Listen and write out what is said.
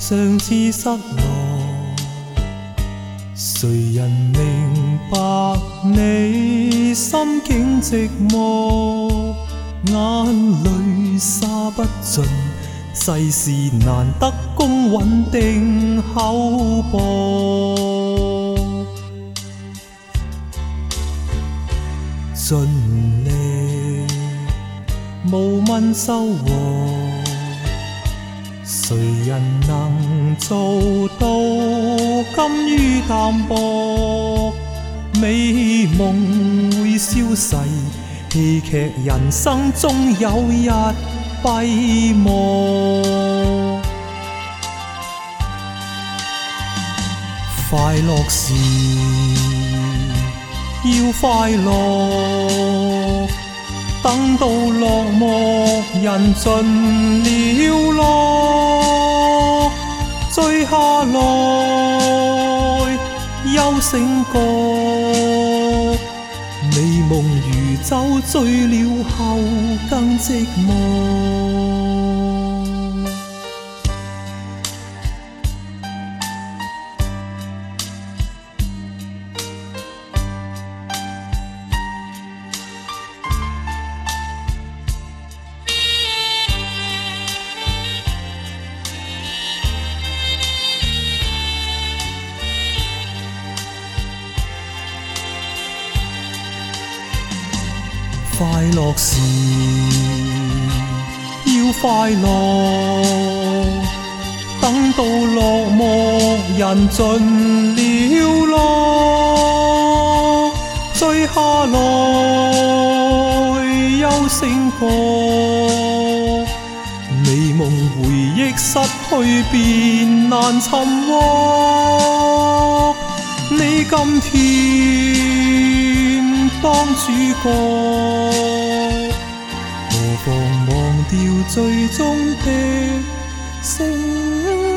尚似失落。谁人明白你心境寂寞？眼泪洒不尽，世事难得公允定厚薄。尽力无问收获，谁人能做到甘于淡薄？美梦会消逝，戏剧人生终有日闭幕。快乐时要快乐，等到落幕，人尽了落，追下来休醒过。美梦如酒醉了后更寂寞。快乐时要快乐，等到落幕，人尽了落，追下来休醒过。美梦回忆失去便难寻获，你今天当主角，何妨忘掉最终的承诺。